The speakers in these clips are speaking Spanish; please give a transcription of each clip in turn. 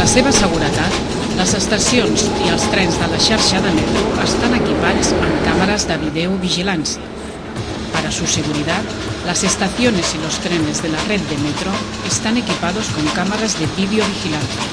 la seva seguretat, les estacions i els trens de la xarxa de metro están equipados amb cámaras de videovigilancia. Para su seguridad, las estaciones y los trenes de la red de metro están equipados con cámaras de videovigilancia.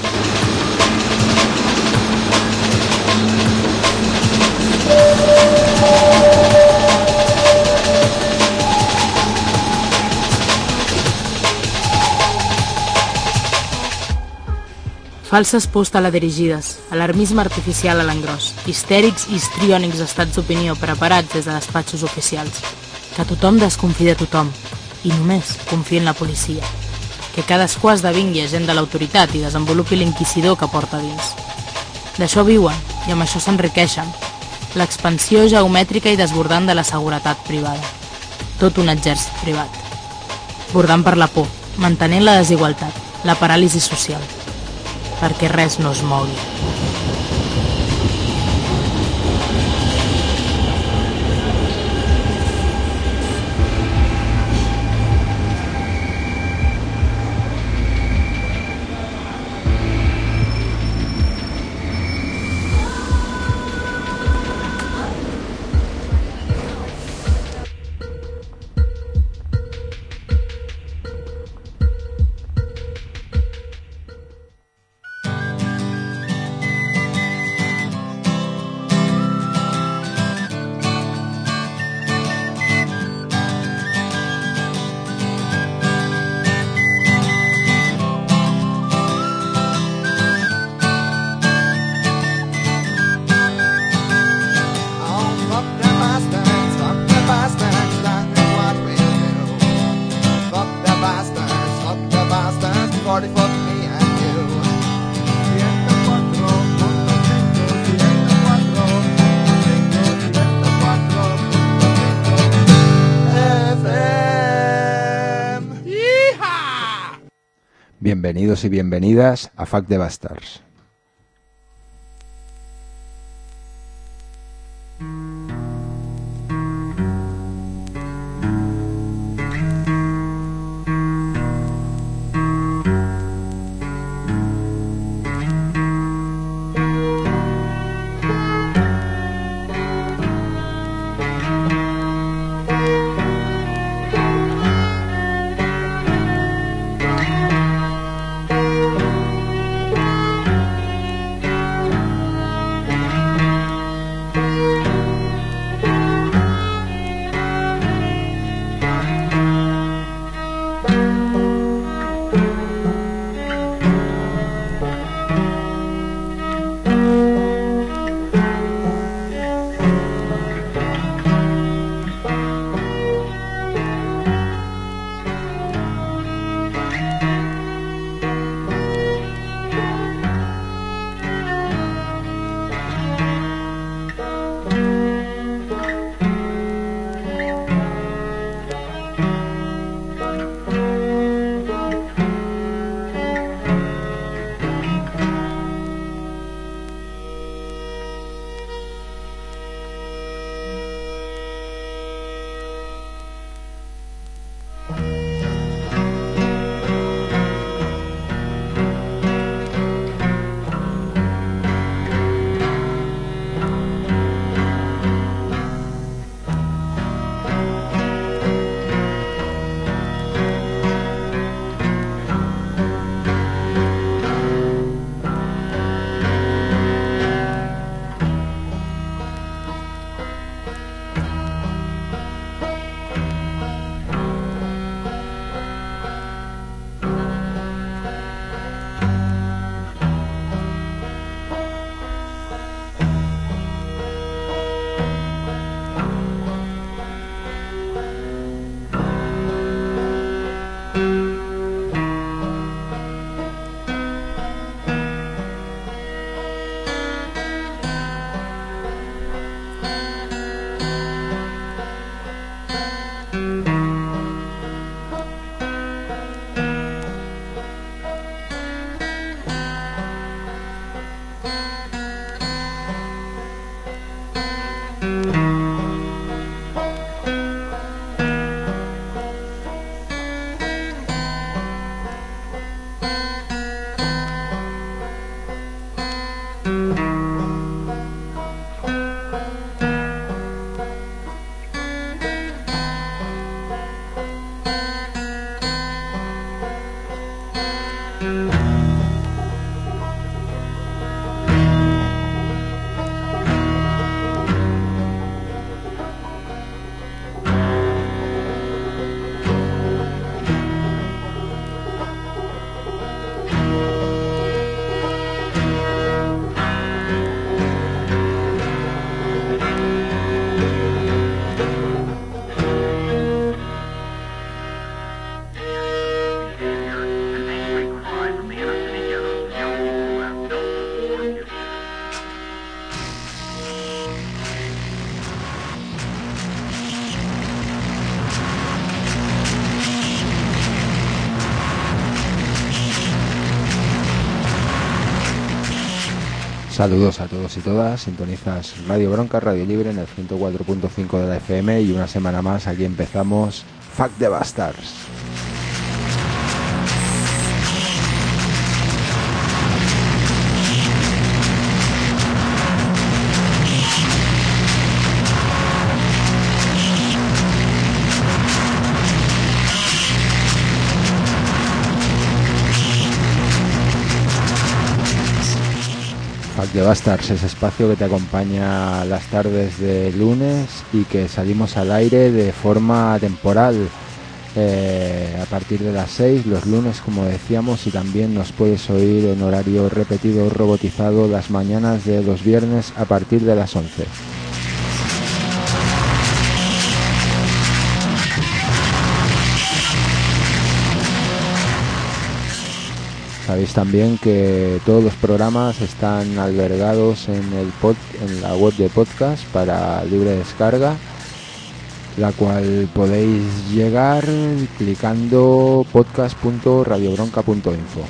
Falses pors teledirigides, alarmisme artificial a l'engròs, histèrics i histriònics estats d'opinió preparats des de despatxos oficials. Que tothom desconfia de tothom, i només confia en la policia. Que cadascú esdevingui agent de l'autoritat i desenvolupi l'inquisidor que porta dins. D'això viuen, i amb això s'enriqueixen. L'expansió geomètrica i desbordant de la seguretat privada. Tot un exèrcit privat. Bordant per la por, mantenint la desigualtat, la paràlisi social. Perquè res no es mogui. Bienvenidos y bienvenidas a Fuck the Bastards. Saludos a todos y todas, sintonizas Radio Bronca, Radio Libre en el 104.5 de la FM y una semana más aquí empezamos Fuck the Bastards. Fuck the Bastards, ese espacio que te acompaña las tardes de lunes y que salimos al aire de forma temporal a partir de las 6 los lunes, como decíamos, y también nos puedes oír en horario repetido o robotizado las mañanas de los viernes a partir de las 11. Sabéis también que todos los programas están albergados en la web de podcast para libre descarga, la cual podéis llegar clicando podcast.radiobronca.info.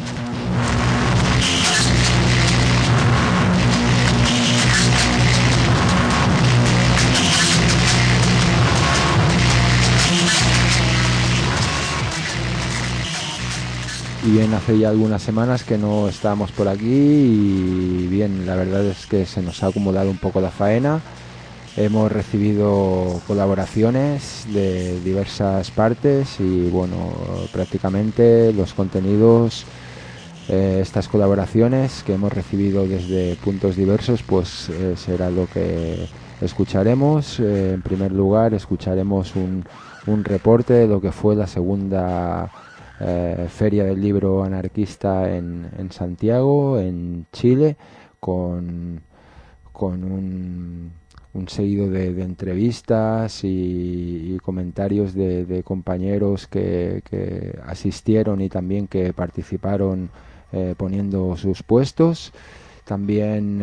Y bien, hace ya algunas semanas que no estábamos por aquí y bien, la verdad es que se nos ha acumulado un poco la faena. Hemos recibido colaboraciones de diversas partes y bueno, prácticamente los contenidos, estas colaboraciones que hemos recibido desde puntos diversos, pues será lo que escucharemos. En primer lugar, escucharemos un reporte de lo que fue la segunda Feria del Libro Anarquista en Santiago, en Chile, con un seguido de entrevistas y comentarios de compañeros que asistieron y también que participaron poniendo sus puestos. También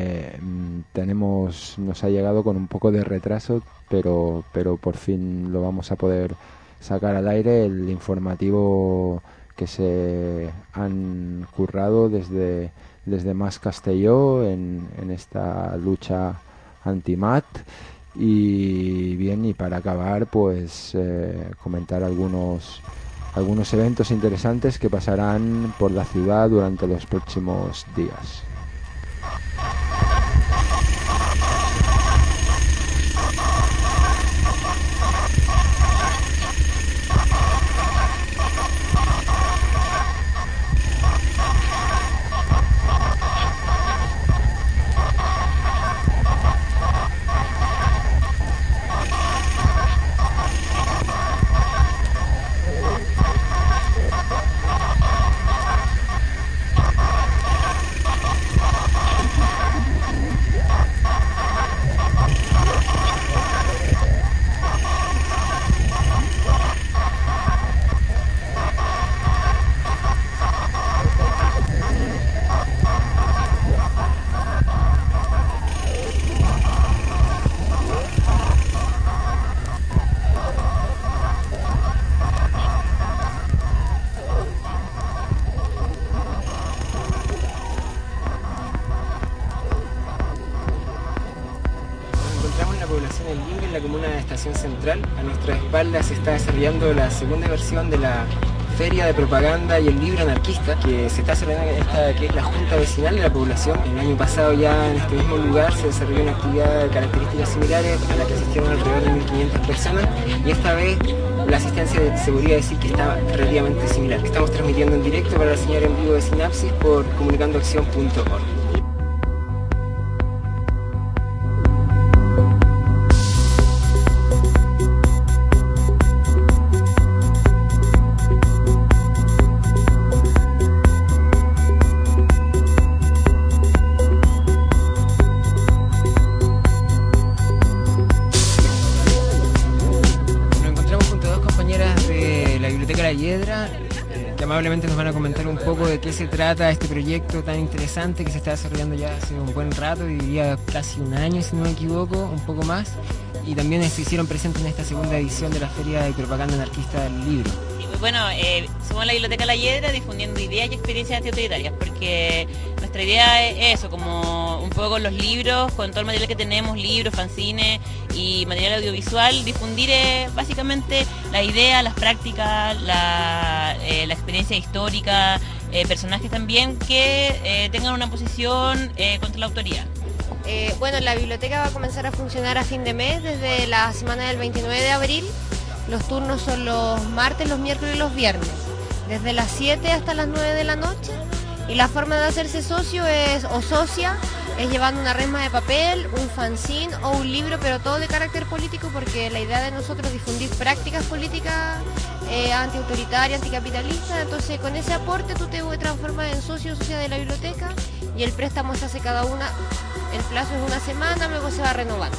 nos ha llegado con un poco de retraso, pero por fin lo vamos a poder sacar al aire, el informativo que se han currado desde Mas Castelló en esta lucha anti-MAT. Y bien, y para acabar, pues comentar algunos eventos interesantes que pasarán por la ciudad durante los próximos días. Central. A nuestras espaldas se está desarrollando la segunda versión de la Feria de Propaganda y el Libro Anarquista, que se está desarrollando en esta que es la Junta Vecinal de la población. El año pasado ya en este mismo lugar se desarrolló una actividad de características similares a la que asistieron alrededor de 1.500 personas y esta vez la asistencia se podría decir que está relativamente similar. Estamos transmitiendo en directo para la señal en vivo de Sinapsis por comunicandoacción.org. Amablemente nos van a comentar un poco de qué se trata este proyecto tan interesante que se está desarrollando ya hace un buen rato, diría casi un año si no me equivoco, un poco más, y también se hicieron presentes en esta segunda edición de la Feria de Propaganda Anarquista del Libro. Bueno, somos la Biblioteca La Hiedra difundiendo ideas y experiencias antiautoritarias, porque nuestra idea es eso, como un poco con los libros, con todo el material que tenemos, libros, fanzines y material audiovisual, difundir básicamente la idea, las prácticas, la experiencia histórica, personajes también que tengan una posición contra la autoría. Bueno, la biblioteca va a comenzar a funcionar a fin de mes, desde la semana del 29 de abril. Los turnos son los martes, los miércoles y los viernes, desde las 7 hasta las 9 de la noche. Y la forma de hacerse socio o socia es llevando una resma de papel, un fanzine o un libro, pero todo de carácter político, porque la idea de nosotros es difundir prácticas políticas antiautoritarias, anticapitalistas. Entonces, con ese aporte tú te transformas en socio o socia de la biblioteca, y el préstamo se hace el plazo es una semana, luego se va renovando.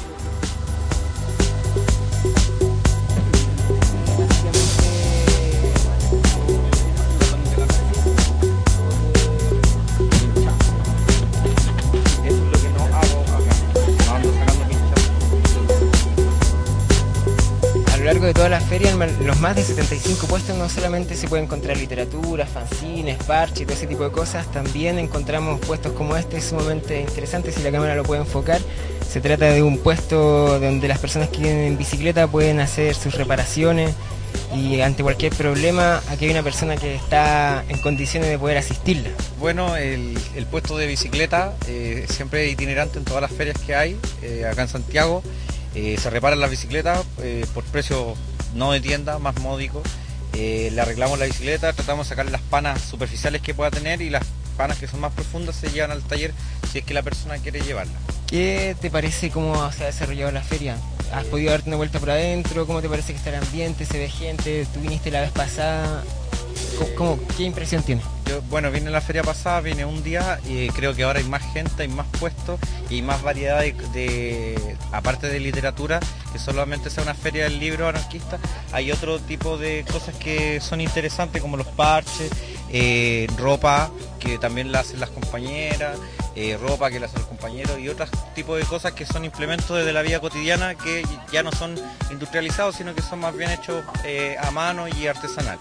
A lo largo de toda la feria, en los más de 75 puestos no solamente se puede encontrar literatura, fanzines, parches y todo ese tipo de cosas, también encontramos puestos como este sumamente interesantes, si la cámara lo puede enfocar. Se trata de un puesto donde las personas que vienen en bicicleta pueden hacer sus reparaciones, y ante cualquier problema aquí hay una persona que está en condiciones de poder asistirla. Bueno, el puesto de bicicleta siempre es itinerante en todas las ferias que hay acá en Santiago. Se reparan las bicicletas por precio no de tienda, más módico. Le arreglamos la bicicleta, tratamos de sacar las panas superficiales que pueda tener, y las panas que son más profundas se llevan al taller si es que la persona quiere llevarla. ¿Qué te parece cómo se ha desarrollado la feria? ¿Has podido darte una vuelta por adentro? ¿Cómo te parece que está el ambiente? ¿Se ve gente? ¿Tú viniste la vez pasada? ¿Qué impresión tienes? Yo, bueno, vine la feria pasada, vine un día, y creo que ahora hay más gente, hay más puestos y más variedad aparte de literatura, que solamente sea una feria del libro anarquista, hay otro tipo de cosas que son interesantes, como los parches, ropa que también la hacen las compañeras, ropa que la hacen los compañeros, y otros tipos de cosas que son implementos de la vida cotidiana, que ya no son industrializados, sino que son más bien hechos a mano y artesanal.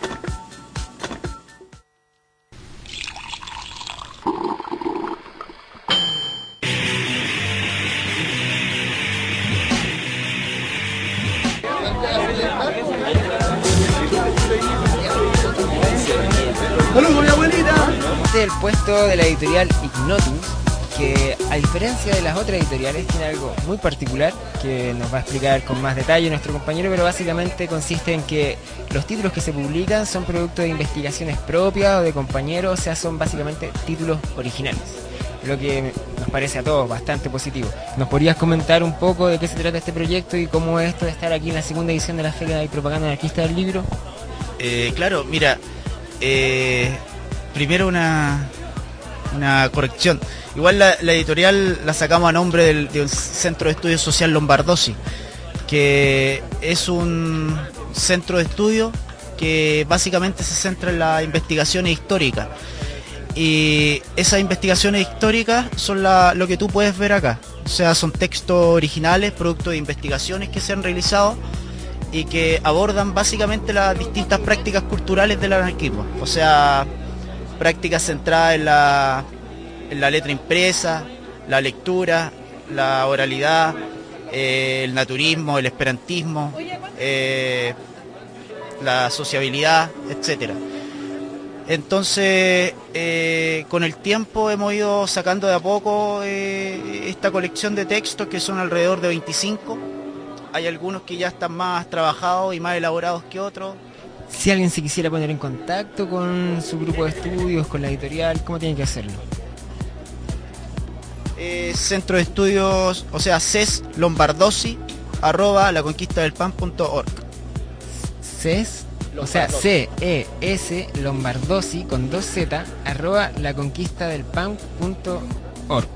Este es el puesto de la editorial Ignotus, que a diferencia de las otras editoriales tiene algo muy particular que nos va a explicar con más detalle nuestro compañero, pero básicamente consiste en que los títulos que se publican son producto de investigaciones propias o de compañeros, o sea, son básicamente títulos originales, lo que nos parece a todos bastante positivo. ¿Nos podrías comentar un poco de qué se trata este proyecto y cómo es esto de estar aquí en la segunda edición de la Feria de Propaganda Anarquista del Libro? Claro, mira, primero una corrección. Igual la editorial la sacamos a nombre del Centro de Estudios Social Lombardozzi, que es un centro de estudio que básicamente se centra en las investigaciones históricas. Y esas investigaciones históricas son lo que tú puedes ver acá. O sea, son textos originales, producto de investigaciones que se han realizado y que abordan básicamente las distintas prácticas culturales del anarquismo. O sea, prácticas centradas en la letra impresa, la lectura, la oralidad, el naturismo, el esperantismo, la sociabilidad, etcétera. Entonces, con el tiempo hemos ido sacando de a poco esta colección de textos, que son alrededor de 25. Hay algunos que ya están más trabajados y más elaborados que otros. Si alguien se quisiera poner en contacto con su grupo de estudios, con la editorial, ¿cómo tiene que hacerlo? Centro de Estudios, o sea, CES Lombardozzi @laconquistadelpan.org. CES, o sea, CES Lombardozzi con 2Z @laconquistadelpan.org.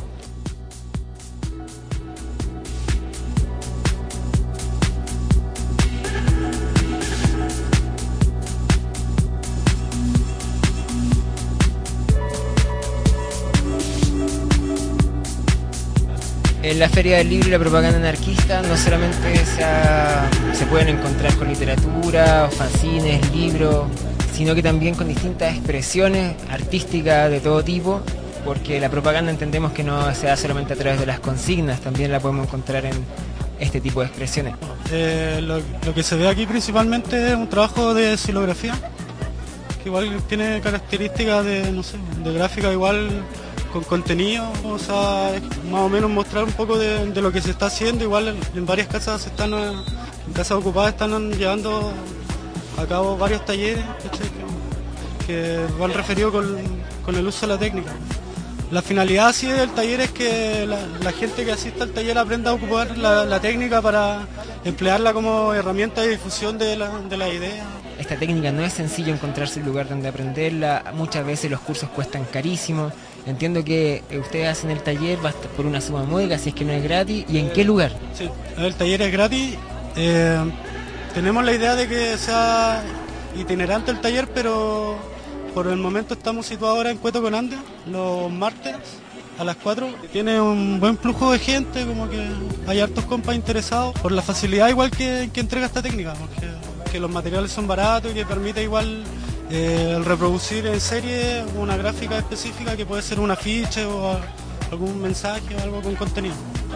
En la Feria del Libro y la Propaganda Anarquista no solamente se pueden encontrar con literatura, fanzines, libros, sino que también con distintas expresiones artísticas de todo tipo, porque la propaganda entendemos que no se da solamente a través de las consignas, también la podemos encontrar en este tipo de expresiones. Lo que se ve aquí principalmente es un trabajo de xilografía, que igual tiene características de gráfica igual con contenido, o sea, más o menos mostrar un poco de lo que se está haciendo. Igual en varias casas en casas ocupadas están llevando a cabo varios talleres, ¿cachai? Que van referidos con el uso de la técnica. La finalidad así del taller es que la gente que asista al taller aprenda a ocupar la técnica para emplearla como herramienta de difusión de la idea. Esta técnica no es sencillo encontrarse un lugar donde aprenderla, muchas veces los cursos cuestan carísimo. Entiendo que ustedes hacen el taller por una suma módica, si es que no es gratis. ¿Y en qué lugar? Sí, el taller es gratis. Tenemos la idea de que sea itinerante el taller, pero por el momento estamos situados ahora en Cueto con Andes, los martes a las 4. Tiene un buen flujo de gente, como que hay hartos compas interesados por la facilidad igual que entrega esta técnica, porque que los materiales son baratos y que permite igual el reproducir en serie una gráfica específica que puede ser un afiche o algún mensaje o algo con contenido.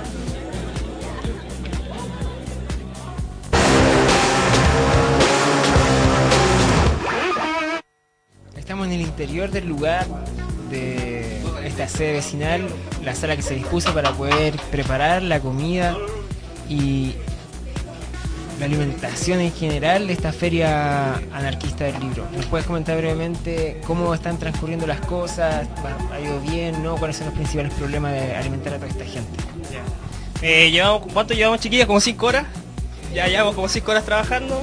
Estamos en el interior del lugar de esta sede vecinal, la sala que se dispuso para poder preparar la comida y la alimentación en general de esta feria anarquista del libro. ¿Nos puedes comentar brevemente cómo están transcurriendo las cosas? ¿Ha ido bien? ¿No? ¿Cuáles son los principales problemas de alimentar a toda esta gente? ¿Cuánto llevamos, chiquillas? ¿Como 5 horas? Ya llevamos como 5 horas trabajando.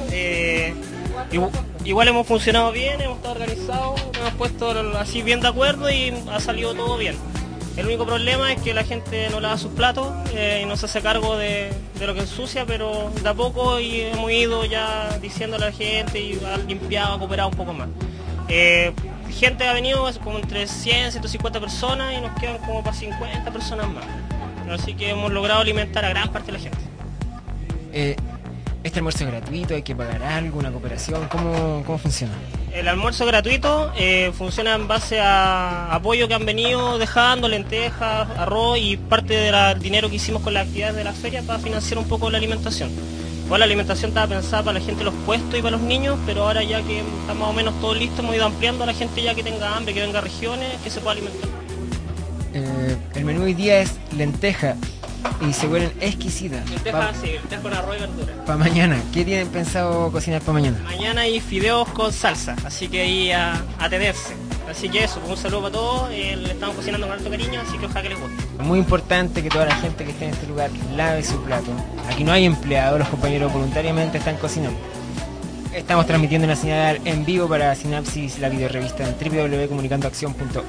Igual hemos funcionado bien, hemos estado organizados, nos hemos puesto así bien de acuerdo y ha salido todo bien. El único problema es que la gente no lava sus platos y no se hace cargo de lo que ensucia, pero de a poco y hemos ido ya diciéndole a la gente y ha limpiado, ha cooperado un poco más. Gente ha venido como entre 100, 150 personas y nos quedan como para 50 personas más. Así que hemos logrado alimentar a gran parte de la gente. ¿Este almuerzo es gratuito? ¿Hay que pagar algo? ¿Una cooperación? ¿Cómo funciona? El almuerzo gratuito funciona en base a apoyo que han venido dejando, lentejas, arroz y parte del dinero que hicimos con las actividades de la feria para financiar un poco la alimentación. Igual la alimentación estaba pensada para la gente de los puestos y para los niños, pero ahora ya que está más o menos todo listo, hemos ido ampliando a la gente ya que tenga hambre, que venga a regiones, que se pueda alimentar. El menú hoy día es lenteja y se huelen exquisitas. Lenteja con arroz y verdura. Para mañana, ¿qué tienen pensado cocinar para mañana? Mañana hay fideos con salsa, así que ahí a tenerse. Así que eso, un saludo para todos, le estamos cocinando con harto cariño, así que ojalá que les guste. Muy importante que toda la gente que esté en este lugar lave su plato. Aquí no hay empleados, los compañeros voluntariamente están cocinando. Estamos transmitiendo una señal en vivo para Sinapsis, la videorevista en www.comunicandoaccion.org.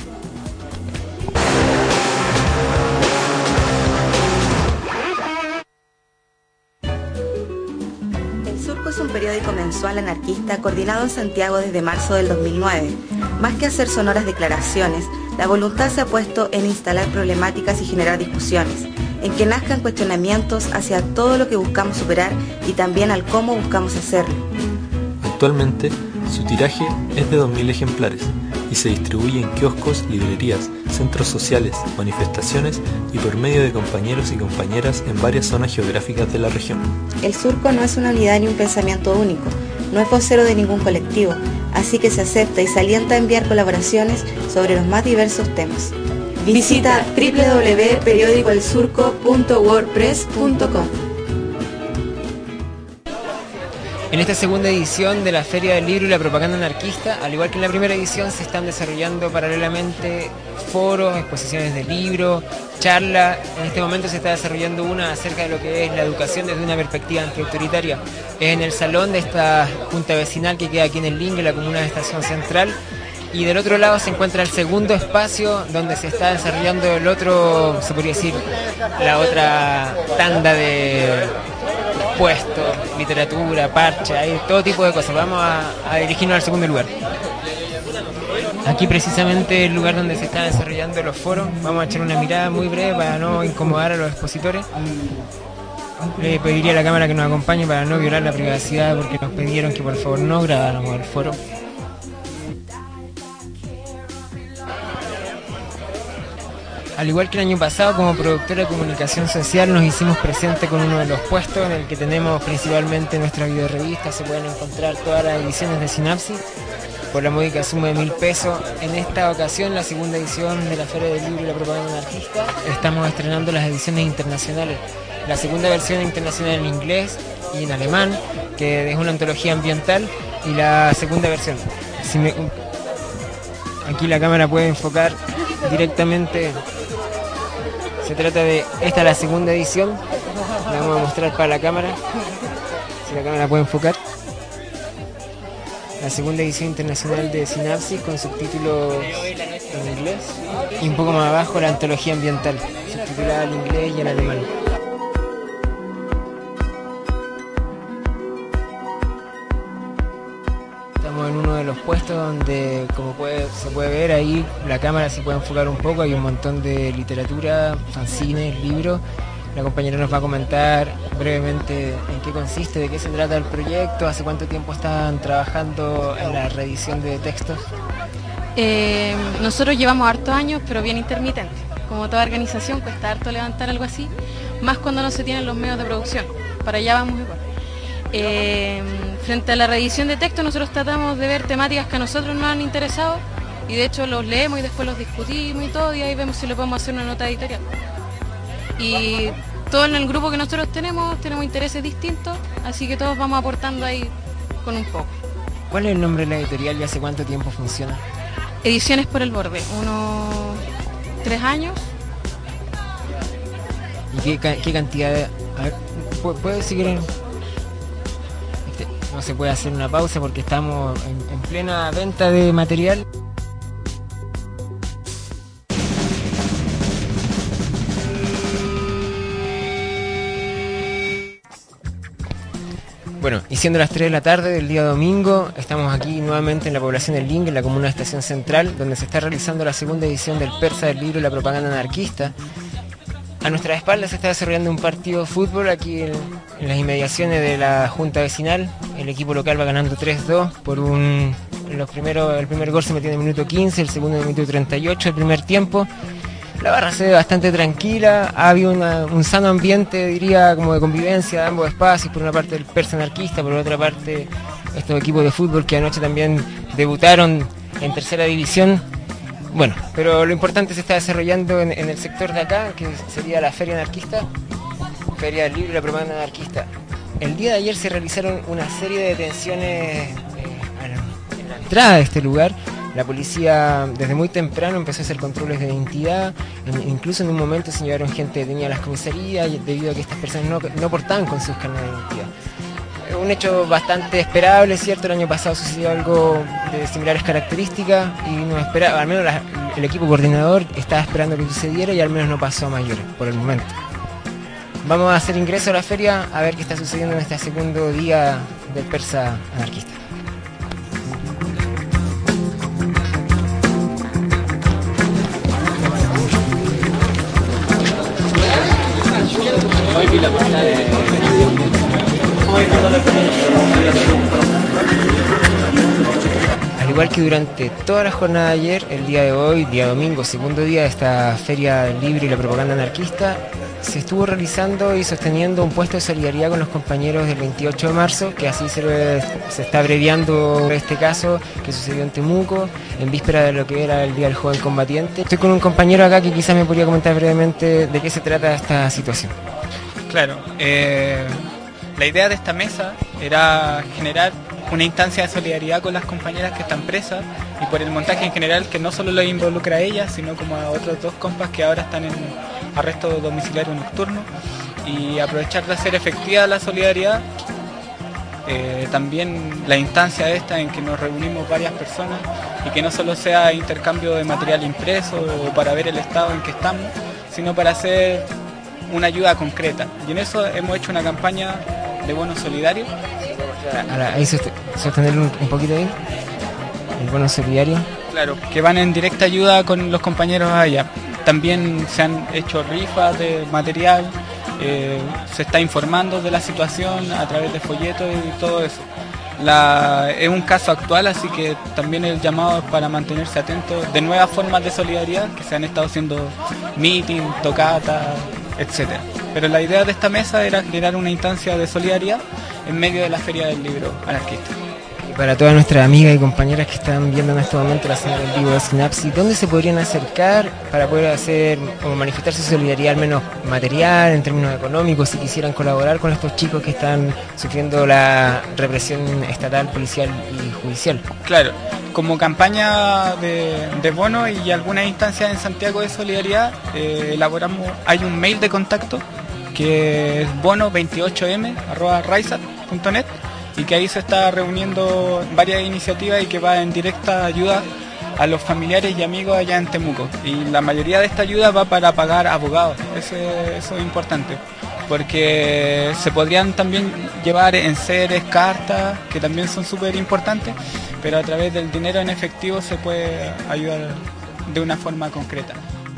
Es un periódico mensual anarquista coordinado en Santiago desde marzo del 2009. Más que hacer sonoras declaraciones, la voluntad se ha puesto en instalar problemáticas y generar discusiones, en que nazcan cuestionamientos hacia todo lo que buscamos superar y también al cómo buscamos hacerlo. Actualmente, su tiraje es de 2.000 ejemplares y se distribuye en kioscos, librerías, centros sociales, manifestaciones y por medio de compañeros y compañeras en varias zonas geográficas de la región. El Surco no es una unidad ni un pensamiento único, no es vocero de ningún colectivo, así que se acepta y se alienta a enviar colaboraciones sobre los más diversos temas. Visita www.periodicoelsurco.wordpress.com. En esta segunda edición de la Feria del Libro y la Propaganda Anarquista, al igual que en la primera edición, se están desarrollando paralelamente foros, exposiciones de libros, charlas. En este momento se está desarrollando una acerca de lo que es la educación desde una perspectiva antiautoritaria. Es en el salón de esta junta vecinal que queda aquí en el Lingue, la comuna de Estación Central. Y del otro lado se encuentra el segundo espacio donde se está desarrollando el otro, se podría decir, la otra tanda de puestos, literatura, parcha, hay todo tipo de cosas. Vamos a dirigirnos al segundo lugar. Aquí precisamente el lugar donde se están desarrollando los foros. Vamos a echar una mirada muy breve para no incomodar a los expositores. Le pediría a la cámara que nos acompañe para no violar la privacidad, porque nos pidieron que por favor no grabáramos el foro. Al igual que el año pasado, como productora de comunicación social, nos hicimos presente con uno de los puestos en el que tenemos principalmente nuestra videorrevista. Se pueden encontrar todas las ediciones de Sinapsis por la módica suma de 1.000 pesos. En esta ocasión, la segunda edición de la Feria del Libro y la Propaganda Anarquista, estamos estrenando las ediciones internacionales. La segunda versión internacional en inglés y en alemán, que es una antología ambiental, y la segunda versión. Aquí la cámara puede enfocar directamente. Se trata de, esta es la segunda edición, la vamos a mostrar para la cámara, si la cámara puede enfocar. La segunda edición internacional de Sinapsis con subtítulos en inglés y un poco más abajo la antología ambiental, subtitulada en inglés y en alemán. Estamos en uno de los puestos donde, como se puede ver ahí, la cámara se puede enfocar un poco, hay un montón de literatura, fanzines, libros. La compañera nos va a comentar brevemente en qué consiste, de qué se trata el proyecto, hace cuánto tiempo están trabajando en la reedición de textos. Nosotros llevamos hartos años, pero bien intermitente. Como toda organización, cuesta harto levantar algo así, más cuando no se tienen los medios de producción. Para allá vamos igual. Frente a la reedición de textos, nosotros tratamos de ver temáticas que a nosotros nos han interesado y de hecho los leemos y después los discutimos y todo, y ahí vemos si le podemos hacer una nota editorial. Y todos en el grupo que nosotros tenemos intereses distintos, así que todos vamos aportando ahí con un poco. ¿Cuál es el nombre de la editorial y hace cuánto tiempo funciona? Ediciones por el Borde, unos 3 años. ¿Y qué cantidad de...? A ver, ¿puedes seguir en...? No se puede hacer una pausa porque estamos en plena venta de material. Bueno, y siendo las 3 de la tarde del día domingo, estamos aquí nuevamente en la población del Link, en la comuna de Estación Central, donde se está realizando la segunda edición del Persa del Libro y la Propaganda Anarquista. A nuestra espalda se está desarrollando un partido de fútbol aquí en las inmediaciones de la Junta Vecinal. El equipo local va ganando 3-2 por el primer gol se metió en el minuto 15, el segundo en el minuto 38, el primer tiempo. La barra se ve bastante tranquila, ha habido un sano ambiente, diría, como de convivencia de ambos espacios, por una parte el Persa anarquista, por otra parte estos equipos de fútbol que anoche también debutaron en tercera división. Bueno, pero lo importante se está desarrollando en el sector de acá, que sería la Feria Anarquista, Feria del Libro y la Propaganda Anarquista. El día de ayer se realizaron una serie de detenciones en la entrada de este lugar. La policía desde muy temprano empezó a hacer controles de identidad, incluso en un momento se llevaron gente detenida a las comisarías debido a que estas personas no portaban con sus carnet de identidad. Un hecho bastante esperable, ¿cierto? El año pasado sucedió algo de similares características y no esperaba, al menos el equipo coordinador estaba esperando que sucediera y al menos no pasó a mayores por el momento. Vamos a hacer ingreso a la feria a ver qué está sucediendo en este segundo día del Persa anarquista. Al igual que durante toda la jornada de ayer, el día de hoy, día domingo, segundo día de esta Feria Libre y la Propaganda Anarquista, se estuvo realizando y sosteniendo un puesto de solidaridad con los compañeros del 28 de marzo, que así se está abreviando este caso que sucedió en Temuco, en víspera de lo que era el Día del Joven Combatiente. Estoy con un compañero acá que quizás me podría comentar brevemente de qué se trata esta situación. Claro, la idea de esta mesa era generar una instancia de solidaridad con las compañeras que están presas y por el montaje en general que no solo lo involucra a ellas, sino como a otros 2 compas que ahora están en arresto domiciliario nocturno, y aprovechar de hacer efectiva la solidaridad. También la instancia esta en que nos reunimos varias personas y que no solo sea intercambio de material impreso o para ver el estado en que estamos, sino para hacer una ayuda concreta. Y en eso hemos hecho una campaña de bono solidario. Ahí sostenerlo un poquito ahí, el bono solidario. Claro, que van en directa ayuda con los compañeros allá. También se han hecho rifas de material, se está informando de la situación a través de folletos y todo eso. es un caso actual, así que también el llamado es para mantenerse atentos de nuevas formas de solidaridad que se han estado haciendo meeting, tocata, etcétera. Pero la idea de esta mesa era generar una instancia de solidaridad en medio de la Feria del Libro Anarquista. Para todas nuestras amigas y compañeras que están viendo en este momento la señal en vivo de Sinapsis, ¿dónde se podrían acercar para poder hacer o manifestar su solidaridad, al menos material, en términos económicos, si quisieran colaborar con estos chicos que están sufriendo la represión estatal, policial y judicial? Claro, como campaña de bono y algunas instancias en Santiago de solidaridad, elaboramos, hay un mail de contacto que es bono28m@raisat.net, y que ahí se está reuniendo varias iniciativas y que va en directa ayuda a los familiares y amigos allá en Temuco. Y la mayoría de esta ayuda va para pagar abogados, eso es importante, porque se podrían también llevar enseres, cartas, que también son súper importantes, pero a través del dinero en efectivo se puede ayudar de una forma concreta.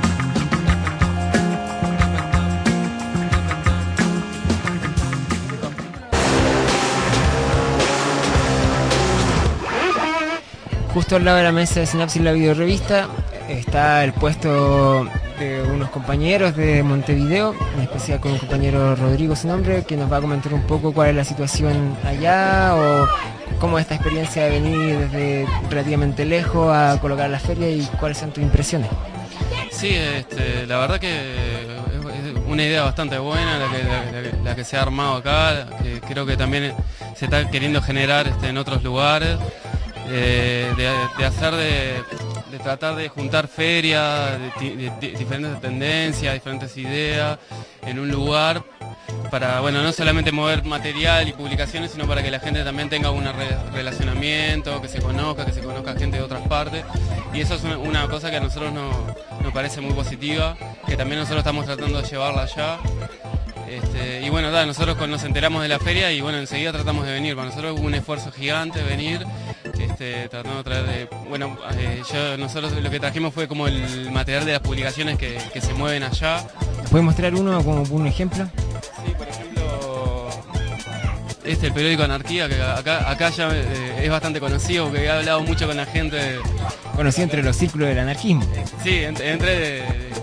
Justo al lado de la mesa de Sinapsis, la videorrevista, está el puesto de unos compañeros de Montevideo, en especial con un compañero Rodrigo, su nombre, que nos va a comentar un poco cuál es la situación allá o cómo es esta experiencia de venir desde relativamente lejos a colocar la feria y cuáles son tus impresiones. Sí, la verdad que es una idea bastante buena la que se ha armado acá, que creo que también se está queriendo generar en otros lugares. De tratar de juntar ferias, de diferentes tendencias, diferentes ideas en un lugar para, bueno, no solamente mover material y publicaciones, sino para que la gente también tenga un relacionamiento, que se conozca gente de otras partes, y eso es una cosa que a nosotros nos parece muy positiva, que también nosotros estamos tratando de llevarla allá. Y bueno, nosotros nos enteramos de la feria y bueno, enseguida tratamos de venir. Para nosotros hubo un esfuerzo gigante venir, tratando de traer, nosotros lo que trajimos fue como el material de las publicaciones que se mueven allá. ¿Puedes mostrar uno como un ejemplo? Sí, por ejemplo, el periódico Anarquía, que acá ya es bastante conocido, porque he hablado mucho con la gente. Conocido entre los círculos del anarquismo. Sí, entre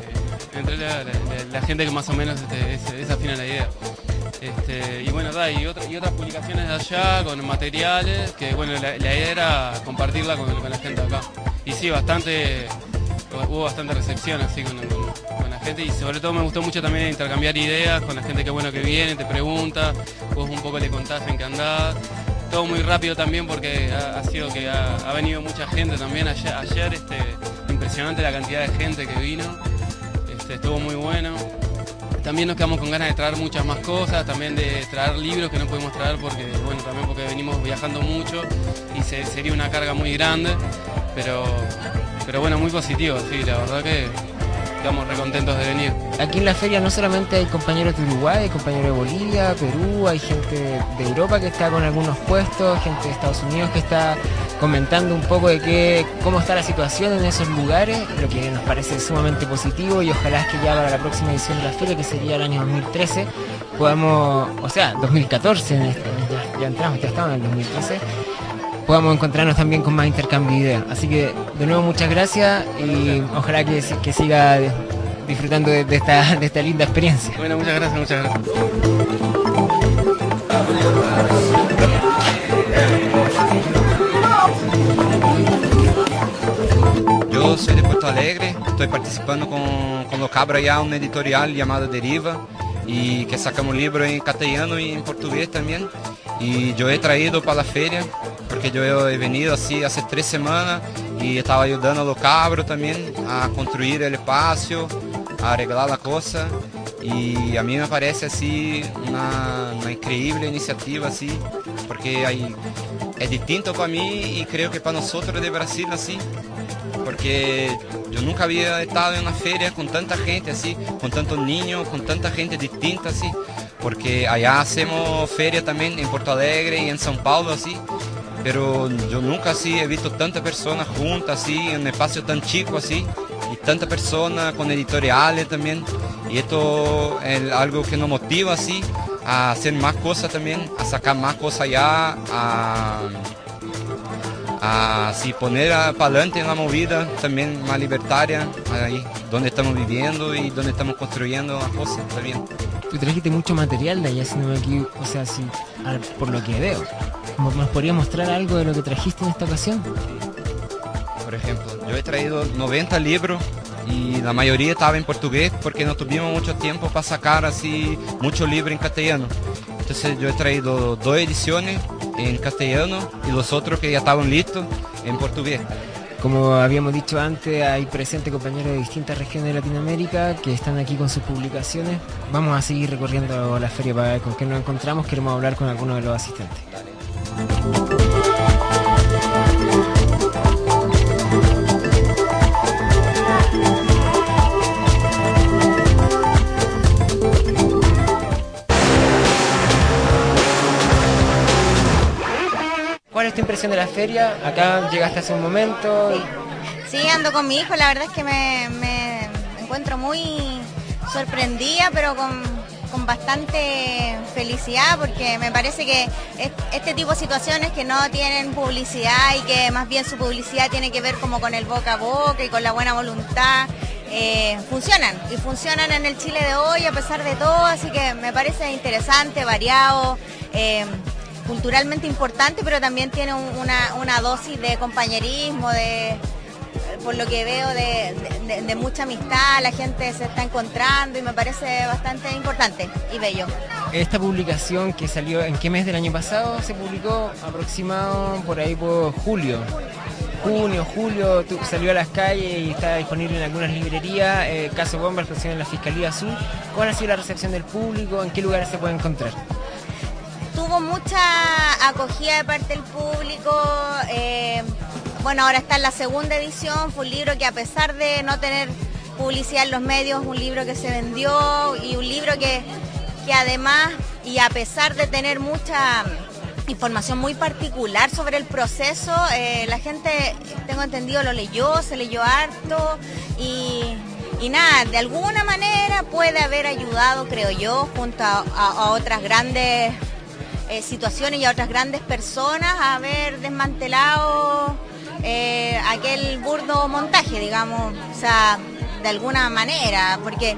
la gente que más o menos es afín a la idea. Y bueno, y otras publicaciones de allá con materiales que bueno, la idea era compartirla con la gente acá. Y sí, hubo bastante recepción así con la gente, y sobre todo me gustó mucho también intercambiar ideas con la gente que bueno que viene, te pregunta, vos un poco le contás en qué andás. Todo muy rápido también porque ha sido que ha venido mucha gente también ayer, impresionante la cantidad de gente que vino. Estuvo muy bueno. También nos quedamos con ganas de traer muchas más cosas, también de traer libros que no pudimos traer porque venimos viajando mucho y sería una carga muy grande, pero bueno, muy positivo, sí, la verdad que estamos recontentos de venir. Aquí en la feria no solamente hay compañeros de Uruguay, hay compañeros de Bolivia, Perú, hay gente de Europa que está con algunos puestos, gente de Estados Unidos que está comentando un poco de cómo está la situación en esos lugares, lo que nos parece sumamente positivo, y ojalá que ya para la próxima edición de la feria, que sería el año 2013, podamos, 2014, ya estamos en el 2013, podamos encontrarnos también con más intercambio de ideas. Así que de nuevo muchas gracias y ojalá que siga disfrutando de esta linda experiencia. Bueno, muchas gracias. Yo soy de Porto Alegre, estoy participando con los cabros ya un editorial llamado Deriva, y que sacamos un libro en castellano y en portugués también. Y yo he traído para la feria, porque yo he venido así hace 3 semanas y estaba ayudando a los cabros también a construir el espacio, a arreglar la cosa. Y a mí me parece así una increíble iniciativa así, porque es distinto para mí y creo que para nosotros de Brasil así, porque yo nunca había estado en una feria con tanta gente así, con tantos niños, con tanta gente distinta así, porque allá hacemos feria también en Porto Alegre y en São Paulo así, pero yo nunca así he visto tantas personas juntas así, en un espacio tan chico así, y tantas personas con editoriales también, y esto es algo que nos motiva así a hacer más cosas también, a sacar más cosas allá, a si poner para adelante en la movida también más libertaria, ahí donde estamos viviendo y donde estamos construyendo las cosas también. Tú trajiste mucho material de allá, si no me equivoco, o sea, por lo que veo. ¿Nos podrías mostrar algo de lo que trajiste en esta ocasión? Por ejemplo, yo he traído 90 libros y la mayoría estaba en portugués porque no tuvimos mucho tiempo para sacar así muchos libros en castellano. Entonces yo he traído 2 ediciones en castellano y los otros que ya estaban listos en portugués. Como habíamos dicho antes, hay presentes compañeros de distintas regiones de Latinoamérica que están aquí con sus publicaciones. Vamos a seguir recorriendo la feria para ver con qué nos encontramos. Queremos hablar con algunos de los asistentes. ¿Cuál es tu impresión de la feria? Acá llegaste hace un momento. Sí, ando con mi hijo, la verdad es que me encuentro muy sorprendida, pero con bastante felicidad, porque me parece que este tipo de situaciones que no tienen publicidad y que más bien su publicidad tiene que ver como con el boca a boca y con la buena voluntad, funcionan en el Chile de hoy a pesar de todo, así que me parece interesante, variado, culturalmente importante, pero también tiene una dosis de compañerismo, por lo que veo de mucha amistad, la gente se está encontrando y me parece bastante importante y bello. Esta publicación que salió, ¿en qué mes del año pasado se publicó? Aproximado por ahí por julio. Junio, julio, salió a las calles y está disponible en algunas librerías. Caso Bomba, exposición en la Fiscalía Sur. ¿Cuál ha sido la recepción del público? ¿En qué lugares se puede encontrar? Tuvo mucha acogida de parte del público. Bueno, ahora está en la segunda edición. Fue un libro que, a pesar de no tener publicidad en los medios, un libro que se vendió y un libro que además, y a pesar de tener mucha información muy particular sobre el proceso, la gente, tengo entendido, lo leyó, se leyó harto y nada, de alguna manera puede haber ayudado, creo yo, junto a otras grandes situaciones y a otras grandes personas a haber desmantelado aquel burdo montaje, digamos, o sea, de alguna manera, porque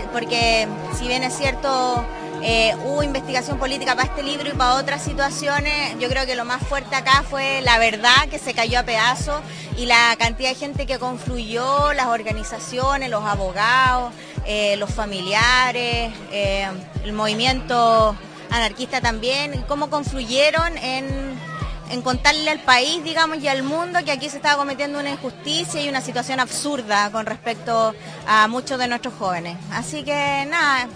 si bien es cierto, hubo investigación política para este libro y para otras situaciones, yo creo que lo más fuerte acá fue la verdad que se cayó a pedazos y la cantidad de gente que confluyó, las organizaciones, los abogados, los familiares, el movimiento anarquista también, y cómo confluyeron en contarle al país, digamos, y al mundo que aquí se estaba cometiendo una injusticia y una situación absurda con respecto a muchos de nuestros jóvenes. Así que nada,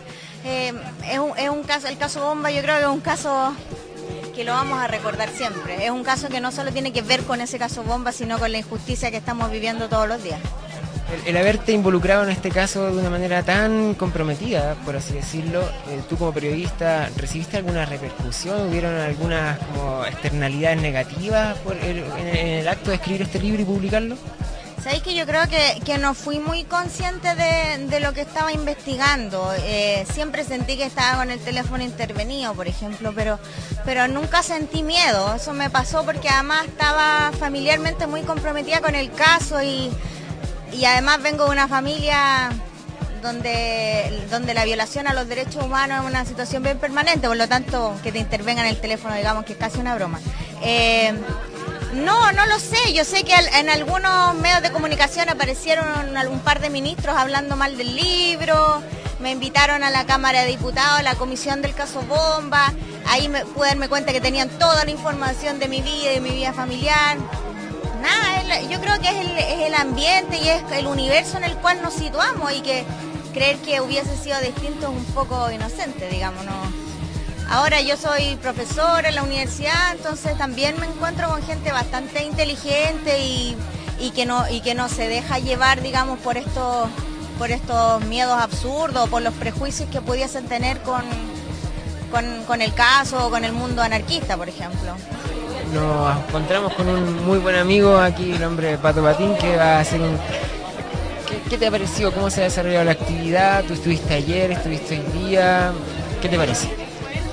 es un caso, el caso Bomba, yo creo que es un caso que lo vamos a recordar siempre. Es un caso que no solo tiene que ver con ese caso Bomba, sino con la injusticia que estamos viviendo todos los días. El haberte involucrado en este caso de una manera tan comprometida, por así decirlo, tú como periodista, ¿recibiste alguna repercusión? ¿Hubieron algunas como externalidades negativas en el acto de escribir este libro y publicarlo? Sabéis que yo creo que no fui muy consciente de lo que estaba investigando. Siempre sentí que estaba con el teléfono intervenido, por ejemplo, pero nunca sentí miedo. Eso me pasó porque además estaba familiarmente muy comprometida con el caso y además vengo de una familia donde la violación a los derechos humanos es una situación bien permanente, por lo tanto que te intervengan en el teléfono, digamos que es casi una broma. No lo sé, yo sé que en algunos medios de comunicación aparecieron un par de ministros hablando mal del libro, me invitaron a la Cámara de Diputados, a la comisión del caso Bomba, ahí pude darme cuenta que tenían toda la información de mi vida y de mi vida familiar. Nada, yo creo que es el ambiente y es el universo en el cual nos situamos y que creer que hubiese sido distinto es un poco inocente, digamos, ¿no? Ahora yo soy profesora en la universidad, entonces también me encuentro con gente bastante inteligente y que no se deja llevar, digamos, por estos miedos absurdos, por los prejuicios que pudiesen tener con el caso o con el mundo anarquista, por ejemplo. Nos encontramos con un muy buen amigo aquí, el hombre Pato Patín, que va a hacer un... ¿Qué te ha parecido? ¿Cómo se ha desarrollado la actividad? ¿Tú estuviste ayer? ¿Estuviste hoy día? ¿Qué te parece?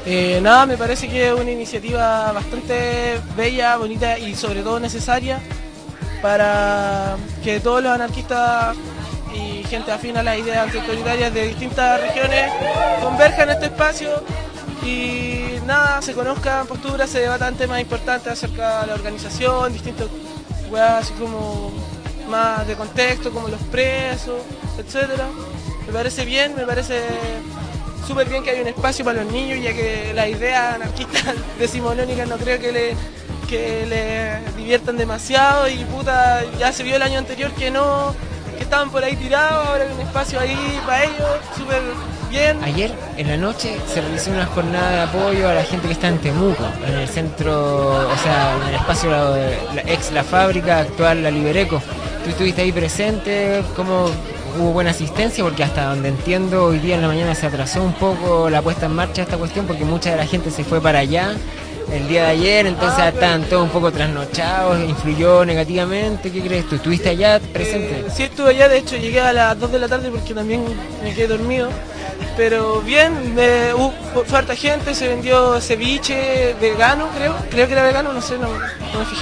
Nada, me parece que es una iniciativa bastante bella, bonita y sobre todo necesaria para que todos los anarquistas y gente afín a las ideas antiautoritarias de distintas regiones converjan en este espacio y nada, se conozcan posturas, se debatan temas importantes acerca de la organización, distintas weas así como más de contexto, como los presos, etcétera. Me parece bien, me parece súper bien que haya un espacio para los niños, ya que las ideas anarquistas decimonónicas no creo que le diviertan demasiado y puta, ya se vio el año anterior que no, que estaban por ahí tirados, ahora hay un espacio ahí para ellos, súper bien. Ayer en la noche se realizó una jornada de apoyo a la gente que está en Temuco, en el centro, o sea, en el espacio de la fábrica, actual la Libereco. ¿Tú estuviste ahí presente? ¿Cómo hubo buena asistencia? Porque hasta donde entiendo hoy día en la mañana se atrasó un poco la puesta en marcha de esta cuestión porque mucha de la gente se fue para allá el día de ayer, entonces estaban todos un poco trasnochados, influyó negativamente. ¿Qué crees tú? ¿Estuviste allá presente? Sí, estuve allá, de hecho llegué a las 2 de la tarde porque también me quedé dormido, pero bien, fue harta gente, se vendió ceviche vegano, creo que era vegano, no sé, no me fijé.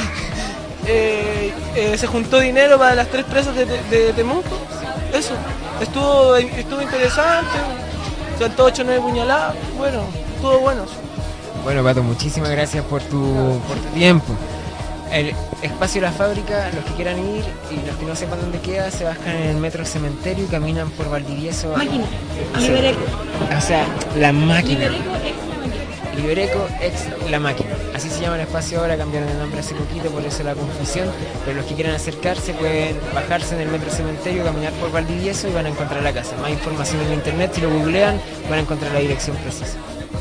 Se juntó dinero para las 3 presas de Temuco, eso, estuvo interesante, saltó 8 o 9 puñaladas, bueno, estuvo bueno. Bueno, Pato, muchísimas gracias por tu tiempo. El espacio de la fábrica, los que quieran ir y los que no sepan dónde queda, se bajan en el metro Cementerio y caminan por Valdivieso. Máquina, Libereco. O sea, la máquina. Libereco ex La Máquina. Así se llama el espacio ahora, cambiaron de nombre hace poquito, por eso la confusión. Pero los que quieran acercarse pueden bajarse en el metro Cementerio, caminar por Valdivieso y van a encontrar la casa. Más información en internet, si lo googlean, van a encontrar la dirección precisa.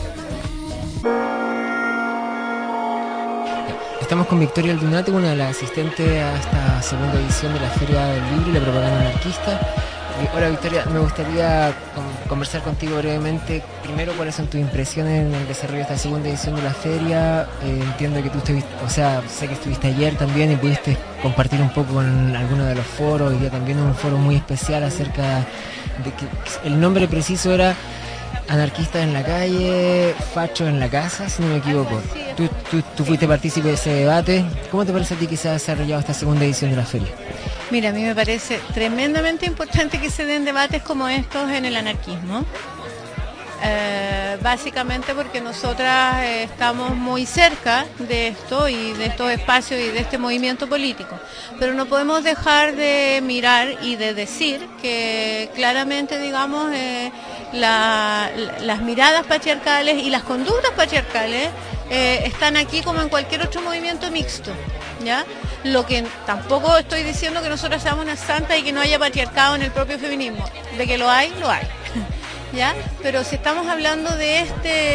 Estamos con Victoria Aldunate, una de las asistentes a esta segunda edición de la Feria del Libro y la Propaganda Anarquista. Hola Victoria, me gustaría conversar contigo brevemente. Primero, ¿cuáles son tus impresiones en el desarrollo de esta segunda edición de la feria? Entiendo que tú estuviste, o sea, sé que estuviste ayer también y pudiste compartir un poco con algunos de los foros. Hoy día también un foro muy especial acerca de que el nombre preciso era Anarquistas en la calle, Fachos en la casa, si no me equivoco. Tú fuiste partícipe de ese debate. ¿Cómo te parece a ti que se ha desarrollado esta segunda edición de la feria? Mira, a mí me parece tremendamente importante que se den debates como estos en el anarquismo. Básicamente porque nosotras estamos muy cerca de esto y de estos espacios y de este movimiento político, pero no podemos dejar de mirar y de decir que claramente, digamos, las miradas patriarcales y las conductas patriarcales están aquí como en cualquier otro movimiento mixto, ¿ya? Lo que tampoco estoy diciendo que nosotros seamos unas santas y que no haya patriarcado en el propio feminismo, de que lo hay, ¿ya? Pero si estamos hablando de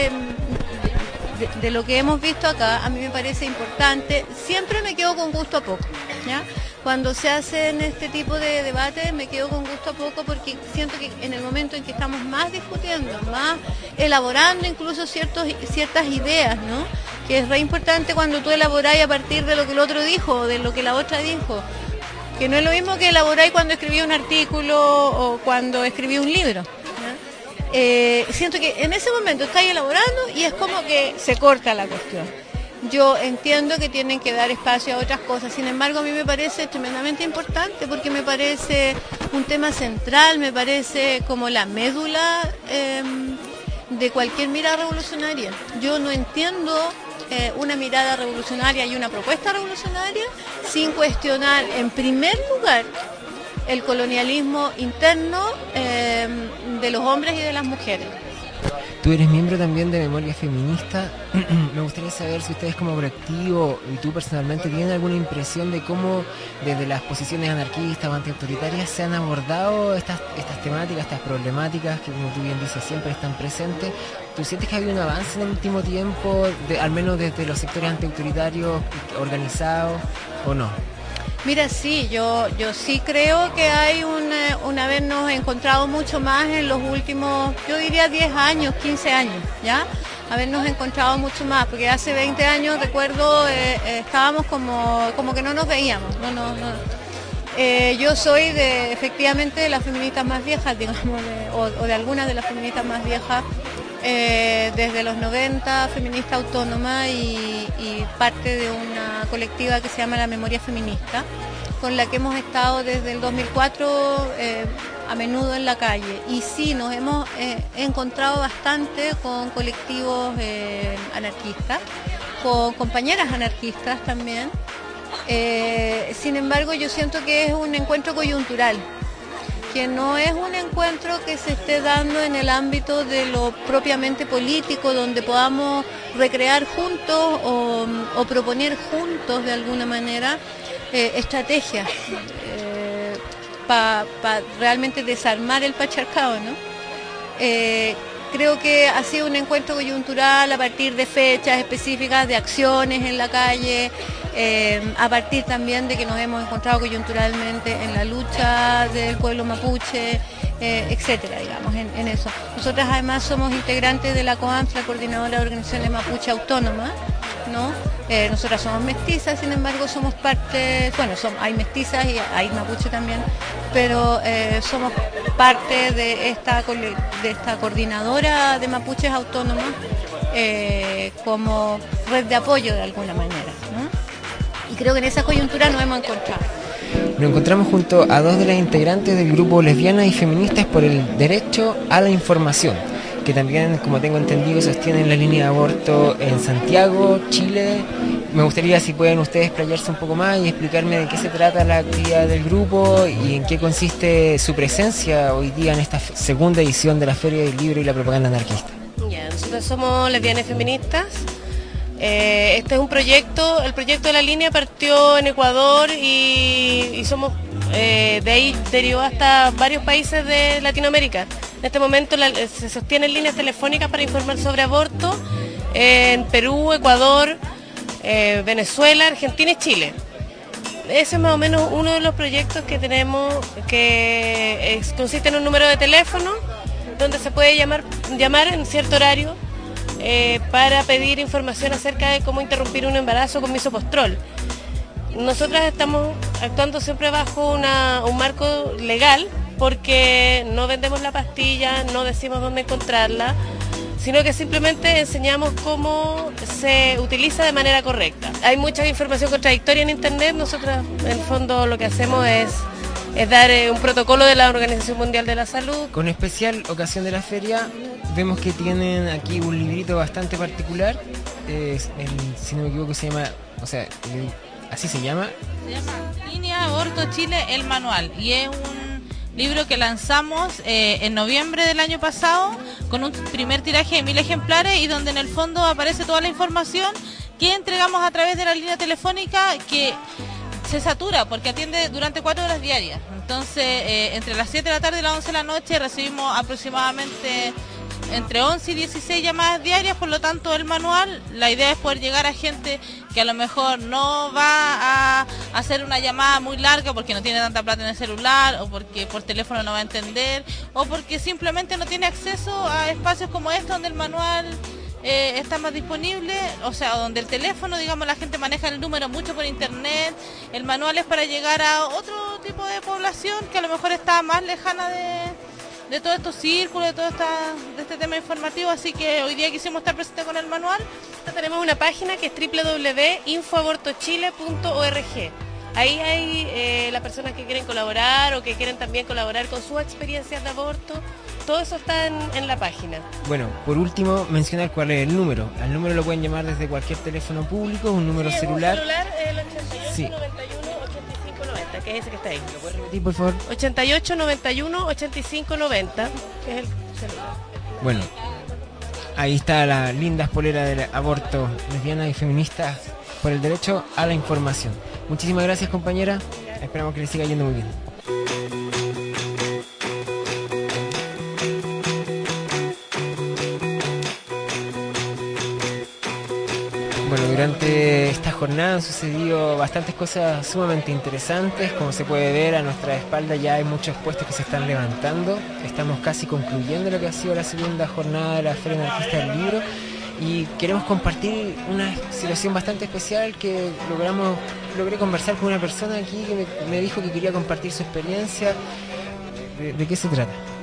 de lo que hemos visto acá, a mí me parece importante, siempre me quedo con gusto a poco, ¿ya? Cuando se hacen este tipo de debates me quedo con gusto a poco porque siento que en el momento en que estamos más discutiendo, más elaborando incluso ciertas ideas, ¿no? Que es re importante cuando tú elaboráis a partir de lo que el otro dijo o de lo que la otra dijo, que no es lo mismo que elaboráis cuando escribí un artículo o cuando escribí un libro. Siento que en ese momento estáis elaborando y es como que se corta la cuestión. Yo entiendo que tienen que dar espacio a otras cosas, sin embargo a mí me parece tremendamente importante porque me parece un tema central, me parece como la médula de cualquier mirada revolucionaria. Yo no entiendo una mirada revolucionaria y una propuesta revolucionaria sin cuestionar en primer lugar el colonialismo interno de los hombres y de las mujeres. Tú eres miembro también de Memoria Feminista. Me gustaría saber si ustedes como colectivo y tú personalmente tienen alguna impresión de cómo desde las posiciones anarquistas o antiautoritarias se han abordado estas temáticas, estas problemáticas que, como tú bien dices, siempre están presentes. ¿Tú sientes que ha habido un avance en el último tiempo, al menos desde los sectores antiautoritarios organizados o no? Mira, sí, yo sí creo que hay un habernos encontrado mucho más en los últimos, yo diría 10 años, 15 años, ¿ya? Habernos encontrado mucho más, porque hace 20 años, recuerdo, estábamos como que no nos veíamos, yo soy efectivamente de las feministas más viejas, digamos, o de algunas de las feministas más viejas desde los 90, feminista autónoma y parte de una colectiva que se llama La Memoria Feminista, con la que hemos estado desde el 2004 a menudo en la calle. Y sí, nos hemos encontrado bastante con colectivos anarquistas, con compañeras anarquistas también. Sin embargo, yo siento que es un encuentro coyuntural, que no es un encuentro que se esté dando en el ámbito de lo propiamente político, donde podamos recrear juntos o proponer juntos de alguna manera estrategias para realmente desarmar el patriarcado, ¿no? Creo que ha sido un encuentro coyuntural a partir de fechas específicas, de acciones en la calle, a partir también de que nos hemos encontrado coyunturalmente en la lucha del pueblo mapuche, etcétera, digamos, en eso. Nosotras además somos integrantes de la COAMF, la Coordinadora de Organizaciones Mapuche Autónomas, ¿no? Nosotras somos mestizas, sin embargo somos parte, bueno, hay mestizas y hay mapuche también, pero somos parte de esta coordinadora de mapuches autónomas como red de apoyo de alguna manera, ¿no? Y creo que en esa coyuntura nos hemos encontrado. Nos encontramos junto a dos de las integrantes del grupo Lesbianas y Feministas por el Derecho a la Información, que también, como tengo entendido, sostienen la línea de aborto en Santiago, Chile. Me gustaría si pueden ustedes explayarse un poco más y explicarme de qué se trata la actividad del grupo y en qué consiste su presencia hoy día en esta segunda edición de la Feria del Libro y la Propaganda Anarquista. Ya, nosotros somos Lesbianas y Feministas. Este es un proyecto, el proyecto de la línea partió en Ecuador y somos de ahí derivó hasta varios países de Latinoamérica. En este momento se sostienen líneas telefónicas para informar sobre aborto en Perú, Ecuador, Venezuela, Argentina y Chile. Ese es más o menos uno de los proyectos que tenemos, que consiste en un número de teléfono donde se puede llamar en cierto horario para pedir información acerca de cómo interrumpir un embarazo con misopostrol. Nosotras estamos actuando siempre bajo un marco legal, porque no vendemos la pastilla, no decimos dónde encontrarla, sino que simplemente enseñamos cómo se utiliza de manera correcta. Hay mucha información contradictoria en internet. Nosotros en el fondo lo que hacemos es dar un protocolo de la Organización Mundial de la Salud. Con especial ocasión de la feria, vemos que tienen aquí un librito bastante particular, si no me equivoco se llama, así se llama. Se llama Línea Aborto Chile, el manual, y es un libro que lanzamos en noviembre del año pasado con un primer tiraje de 1000 ejemplares y donde en el fondo aparece toda la información que entregamos a través de la línea telefónica, que se satura porque atiende durante 4 horas diarias. Entonces, entre las 7 de la tarde y las 11 de la noche recibimos aproximadamente entre 11 y 16 llamadas diarias. Por lo tanto, el manual, la idea es poder llegar a gente que a lo mejor no va a hacer una llamada muy larga porque no tiene tanta plata en el celular, o porque por teléfono no va a entender, o porque simplemente no tiene acceso a espacios como este donde el manual está más disponible, o sea, donde el teléfono, digamos, la gente maneja el número mucho por internet. El manual es para llegar a otro tipo de población que a lo mejor está más lejana de todos estos círculos, de este tema informativo, así que hoy día quisimos estar presentes con el manual. Tenemos una página que es www.infoabortochile.org. Ahí hay las personas que quieren colaborar o que quieren también colaborar con sus experiencias de aborto. Todo eso está en la página. Bueno, por último, mencionar cuál es el número. Al número lo pueden llamar desde cualquier teléfono público, un número celular. Un celular, el 88 sí. 91 85 90, que es ese que está ahí. ¿Lo puedes repetir, por favor? 88 91 85 90, que es el celular. Bueno, ahí está la linda polera del aborto, lesbianas y feministas por el derecho a la información. Muchísimas gracias, compañera. Esperamos que les siga yendo muy bien. Bueno, durante esta jornada han sucedido bastantes cosas sumamente interesantes. Como se puede ver, a nuestra espalda ya hay muchos puestos que se están logrando. Estamos casi concluyendo lo que ha sido la segunda jornada de la Feria Anarquista del Libro y queremos compartir una situación bastante especial que logré conversar con una persona aquí que me dijo que quería compartir su experiencia. ¿De qué se trata?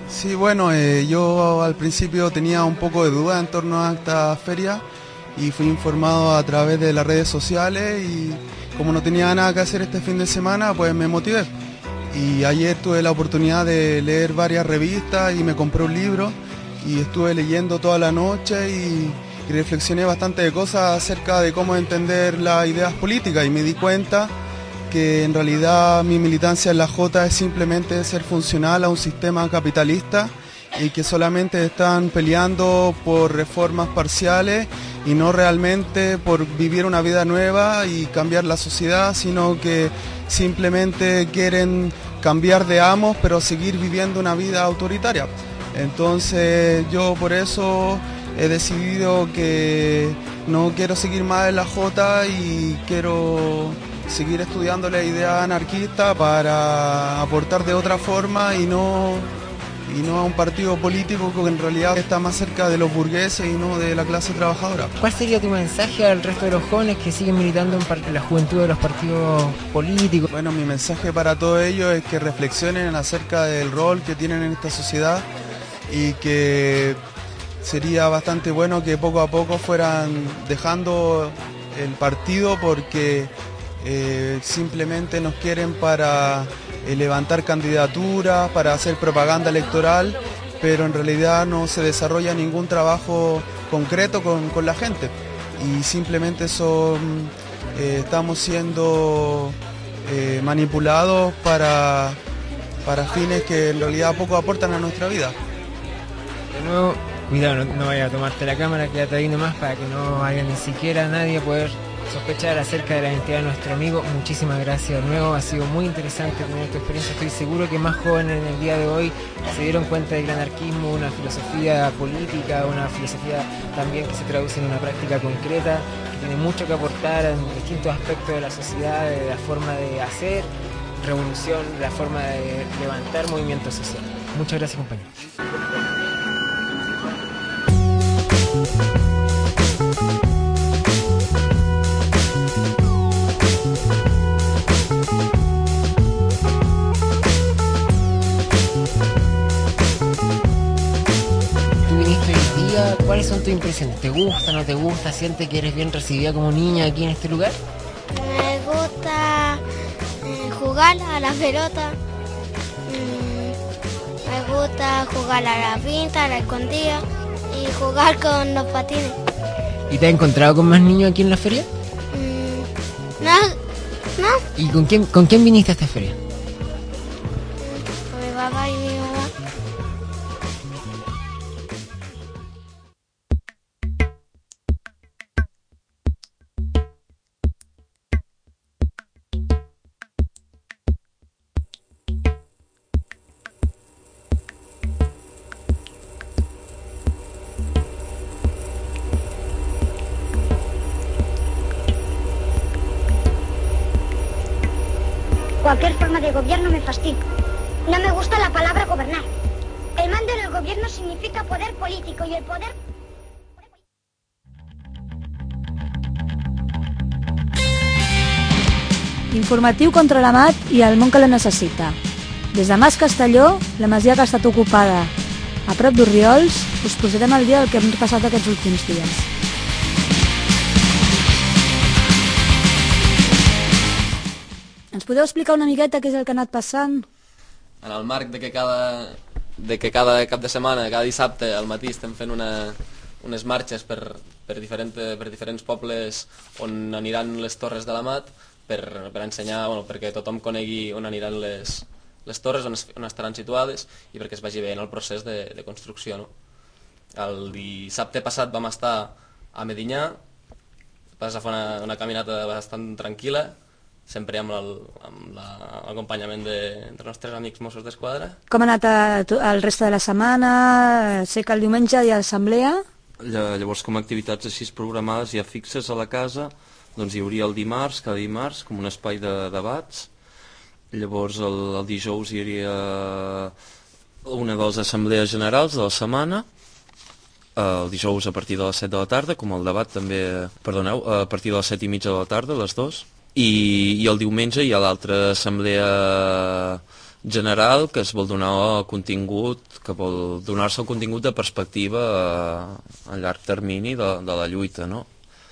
Sí, bueno, yo al principio tenía un poco de duda en torno a esta feria y fui informado a través de las redes sociales y como no tenía nada que hacer este fin de semana, pues me motivé. Y ayer tuve la oportunidad de leer varias revistas y me compré un libro y estuve leyendo toda la noche y reflexioné bastante de cosas acerca de cómo entender las ideas políticas y me di cuenta que en realidad mi militancia en la Jota es simplemente ser funcional a un sistema capitalista y que solamente están peleando por reformas parciales y no realmente por vivir una vida nueva y cambiar la sociedad, sino que simplemente quieren cambiar de amos pero seguir viviendo una vida autoritaria. Entonces yo por eso he decidido que no quiero seguir más en la Jota y quiero seguir estudiando la idea anarquista para aportar de otra forma y no a un partido político que en realidad está más cerca de los burgueses y no de la clase trabajadora. ¿Cuál sería tu mensaje al resto de los jóvenes que siguen militando en la juventud de los partidos políticos? Bueno, mi mensaje para todos ellos es que reflexionen acerca del rol que tienen en esta sociedad y que sería bastante bueno que poco a poco fueran dejando el partido porque simplemente nos quieren para levantar candidaturas, para hacer propaganda electoral, pero en realidad no se desarrolla ningún trabajo concreto con la gente y simplemente estamos siendo manipulados para fines que en realidad poco aportan a nuestra vida. De nuevo, cuidado, no vaya a tomarte la cámara, quédate ahí nomás para que no vaya ni siquiera nadie a poder sospechar acerca de la identidad de nuestro amigo. Muchísimas gracias de nuevo, ha sido muy interesante tener tu experiencia. Estoy seguro que más jóvenes en el día de hoy se dieron cuenta del anarquismo, una filosofía política, una filosofía también que se traduce en una práctica concreta, que tiene mucho que aportar en distintos aspectos de la sociedad, de la forma de hacer revolución, la forma de levantar movimientos sociales. Muchas gracias, compañeros. ¿Cuáles son tus impresiones? ¿Te gusta, no te gusta? ¿Sientes que eres bien recibida como niña aquí en este lugar? Me gusta jugar a la pelota, me gusta jugar a la pinta, a la escondida y jugar con los patines. ¿Y te has encontrado con más niños aquí en la feria? No. ¿Y con quién viniste a esta feria? Con mi papá y mi mamá. Cualquier forma de gobierno me fastidia. No me gusta la palabra gobernar. El mando en el gobierno significa poder político y el poder... Informatiu contra la mat i el món que la necessita. Des de Mas Castelló, la masia que ha estat ocupada a prop d'Orriols, us posarem al dia del que hem passat aquests últims dies. Ens podeu explicar una miqueta què és el que ha anat passant? En el marc de que cada cap de setmana, cada dissabte al matí estem fent unes marxes per diferents pobles on aniran les torres de la mat per ensenyar, perquè tothom conegui on aniran les torres, on estaran situades i perquè es vagi bé en el procés de construcció. El dissabte passat vam estar a Medinyà, vas a fer una caminata bastant tranquil·la, sempre amb l'acompanyament dels nostres amics Mossos d'Esquadra. Com ha anat el reste de la setmana? Sé que el diumenge hi ha assemblea. Llavors, com a activitats així programades ja fixes a la casa, doncs hi hauria el dimarts, cada dimarts, com un espai de debats. Llavors el dijous hi hauria una de les assemblees generals de la setmana, el dijous a partir de les 7 de la tarda, com el debat també, a partir de les 7 i mitja de la tarda, les dues. I el diumenge hi ha l'altra assemblea general que es vol donar contingut, que vol donar-se un contingut de perspectiva a llarg termini de la lluita, no?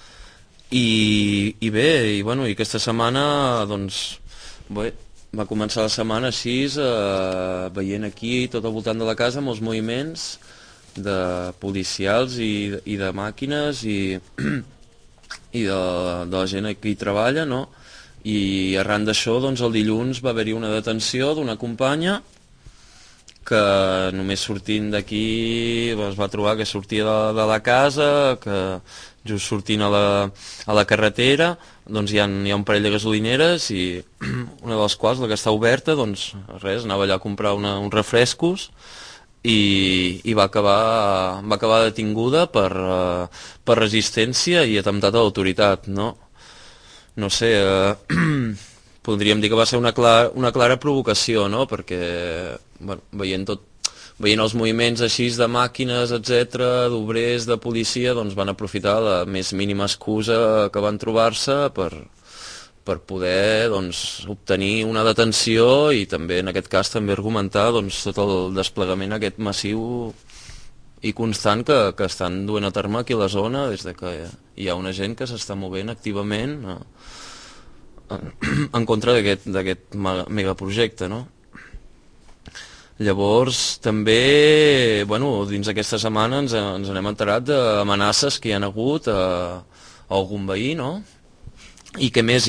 I bé, i aquesta setmana, doncs, bé, va començar la setmana així, veient aquí, tot al voltant de la casa, molts moviments de policials i de màquines i de la gent que hi treballa, no? I arran d'això, doncs, el dilluns va haver-hi una detenció d'una companya que només sortint d'aquí es va trobar que sortia de la casa, que just sortint a la carretera doncs hi ha un parell de gasolineres i una de les quals, la que està oberta, doncs res, anava allà a comprar uns refrescos i va acabar detinguda per resistència i atemptat a l'autoritat, no? No sé, podríem dir que va ser una clara provocació, no? Perquè veient els moviments així de màquines, etc., d'obrers, de policia, doncs van aprofitar la més mínima excusa que van trobar-se per poder obtenir una detenció i també en aquest cas també argumentar tot el desplegament aquest massiu i constant que estan duent a terme aquí a la zona des que hi ha una gent que s'està movent activament en contra d'aquest megaprojecte, no? Llavors també dins aquesta setmana ens n'hem enterat d'amenaces que hi ha hagut a algun veí, no? I que més,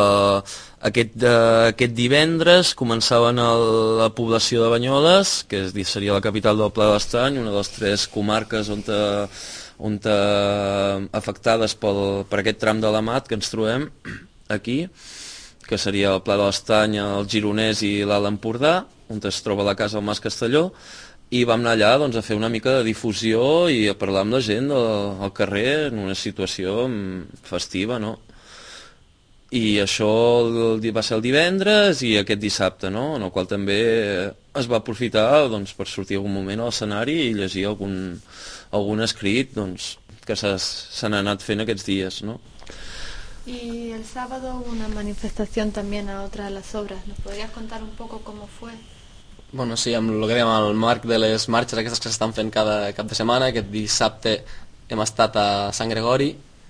aquest divendres començaven a la població de Banyoles, que seria la capital del Pla de l'Estany, una de les 3 comarques on afectades per aquest tram de l'Amat que ens trobem aquí, que seria el Pla de l'Estany, el Gironès i l'Alt Empordà, on es troba la casa del Mas Castelló, i vam anar allà a fer una mica de difusió i a parlar amb la gent al carrer en una situació festiva, no? I això va ser el divendres i aquest dissabte, no? En el qual també es va aprofitar per sortir algun moment a l'escenari i llegir algun escrit que s'han anat fent aquests dies, no? Y el sábado hubo una manifestación también a otra de las obras. ¿Nos podrías contar un poco cómo fue? Bueno, sí, amb el que dèiem, el marc de les marxes aquestes que s'estan fent cada cap de setmana. Aquest dissabte hem estat a Sant Gregori.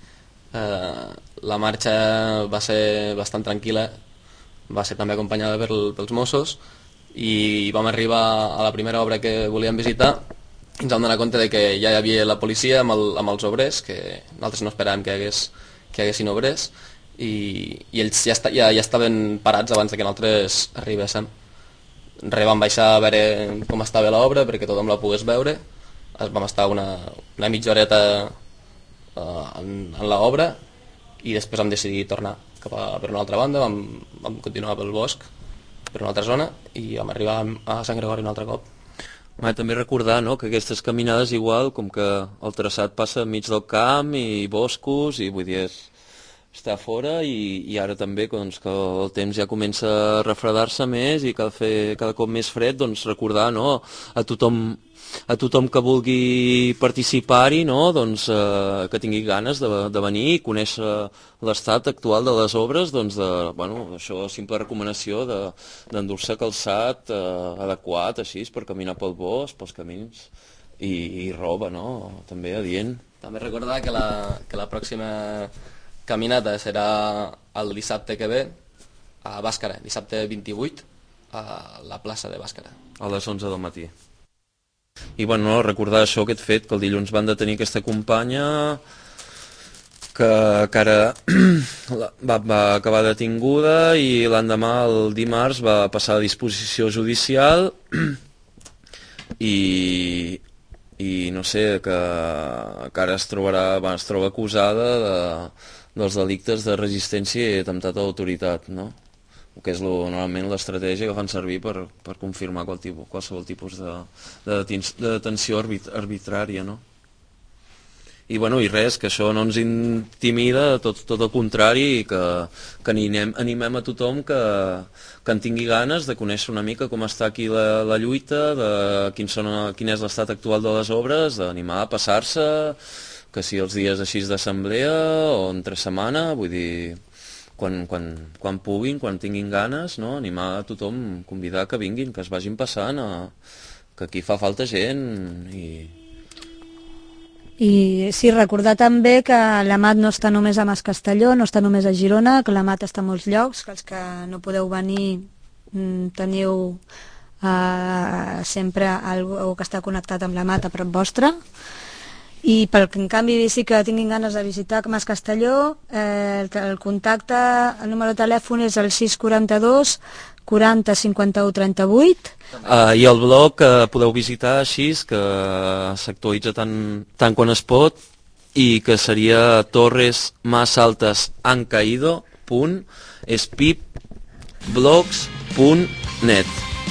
La marxa va ser bastant tranquil·la, va ser també acompanyada pels Mossos i vam arribar a la primera obra que volíem visitar i ens vam donar compte de que ja hi havia la policia amb els obrers, que nosaltres no esperàvem que hi haguessin obrers i ells ja estaven parats abans que nosaltres arribéssim. Vam baixar a veure com estava l'obra perquè tothom la pogués veure. Vam estar una mitja horeta en l'obra i després vam decidir tornar cap per una altra banda, vam continuar pel bosc per una altra zona i vam arribar a Sant Gregori un altre cop. També recordar que aquestes caminades igual, com que el traçat passa enmig del camp i boscos i vull dir està fora i ara també que el temps ja comença a refredar-se més i que ha de fer cada cop més fred, recordar a tothom que vulgui participar-hi, que tingui ganes de venir i conèixer l'estat actual de les obres, això, simple recomanació d'endur-se calçat adequat així per caminar pel bosc, pels camins i roba, també adient. També recordar que la pròxima caminata serà el dissabte que ve a Bàscara, dissabte 28 a la plaça de Bàscara. A les 11 del matí. I recordar això, aquest fet, que el dilluns van detenir aquesta companya que ara va acabar detinguda i l'endemà, el dimarts, va passar a disposició judicial i no sé, que ara es troba acusada dels delictes de resistència i atemptat a l'autoritat, no? Que és normalment l'estratègia que fan servir per confirmar qualsevol tipus de detenció arbitrària, no? I res, que això no ens intimida, tot el contrari, que animem a tothom que en tingui ganes de conèixer una mica com està aquí la lluita, de quin és l'estat actual de les obres, d'animar a passar-se, que si els dies així d'assemblea o entre setmana, vull dir quan puguin, quan tinguin ganes, no? Animar a tothom, convidar que vinguin, que es vagin passant, que aquí fa falta gent I sí, recordar també que l'AMAT no està només a Mas Castelló, no està només a Girona, que l'AMAT està a molts llocs, que els que no podeu venir teniu sempre algú que està connectat amb l'AMAT a prop vostre. I pel que en canvi sí que tinguin ganes de visitar Mas Castelló, el contacte, el número de telèfon és el 642 40 51 38. I el blog que podeu visitar així, que s'actualitza tant quan es pot, i que seria torresmasaltashancaido.espipblogs.net.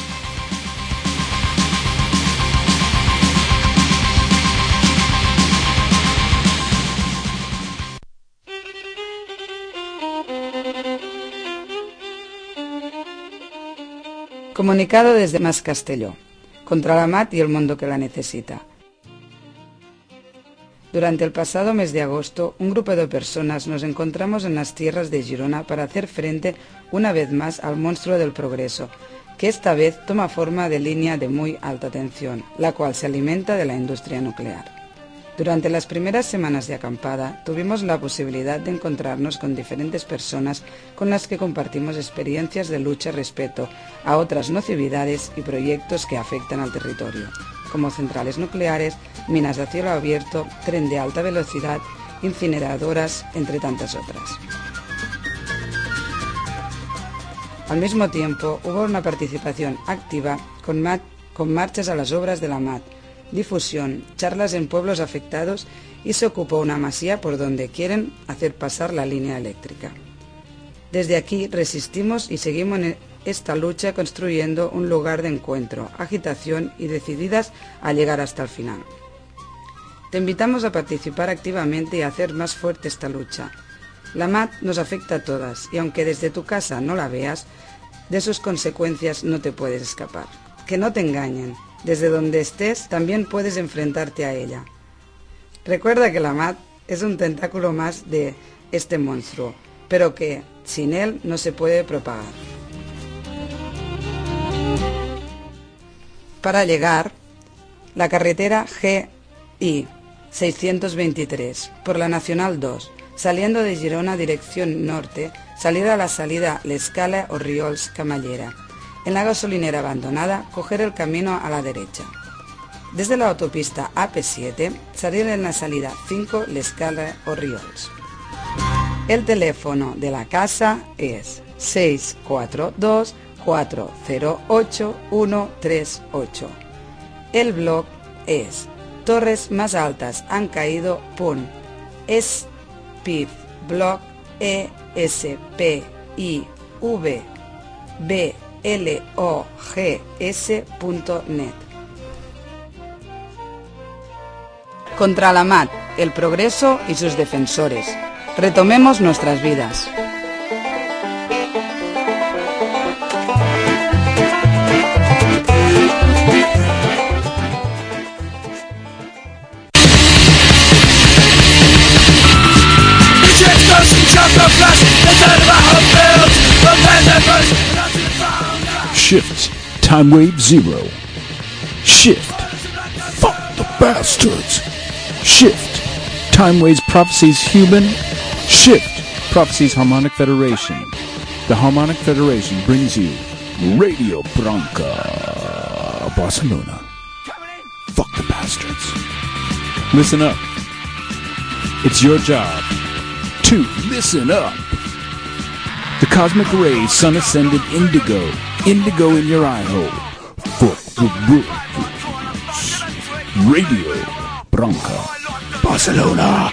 Comunicado desde Mas Castelló, contra la MAT y el mundo que la necesita. Durante el pasado mes de agosto, un grupo de personas nos encontramos en las tierras de Girona para hacer frente una vez más al monstruo del progreso, que esta vez toma forma de línea de muy alta tensión, la cual se alimenta de la industria nuclear. Durante las primeras semanas de acampada tuvimos la posibilidad de encontrarnos con diferentes personas con las que compartimos experiencias de lucha respecto a otras nocividades y proyectos que afectan al territorio, como centrales nucleares, minas de cielo abierto, tren de alta velocidad, incineradoras, entre tantas otras. Al mismo tiempo, hubo una participación activa con marchas a las obras de la MAT, difusión, charlas en pueblos afectados y se ocupó una masía por donde quieren hacer pasar la línea eléctrica. Desde aquí resistimos y seguimos en esta lucha construyendo un lugar de encuentro, agitación y decididas a llegar hasta el final. Te invitamos a participar activamente y a hacer más fuerte esta lucha. La MAT nos afecta a todas y aunque desde tu casa no la veas, de sus consecuencias no te puedes escapar. Que no te engañen. Desde donde estés también puedes enfrentarte a ella. Recuerda que la MAT es un tentáculo más de este monstruo, pero que sin él no se puede propagar. Para llegar, la carretera GI 623 por la Nacional 2, saliendo de Girona dirección norte, salida a la salida L'Escala o Riols Camallera. En la gasolinera abandonada, coger el camino a la derecha. Desde la autopista AP7, salir en la salida 5 L'Escala o Riols. El teléfono de la casa es 642 408 138. El blog es torresmasaltashancaido.espivblog blogs.net. Contra la MAT, el progreso y sus defensores. Retomemos nuestras vidas. Shift, Time Wave 0. Shift, fuck the bastards. Shift, Time Wave's Prophecies Human. Shift, Prophecies Harmonic Federation. The Harmonic Federation brings you Radio Branca, Barcelona. Fuck the bastards. Listen up. It's your job to listen up. The cosmic rays, sun ascended indigo, indigo in your eye hole. Fuck the rules. Radio Branca, Barcelona.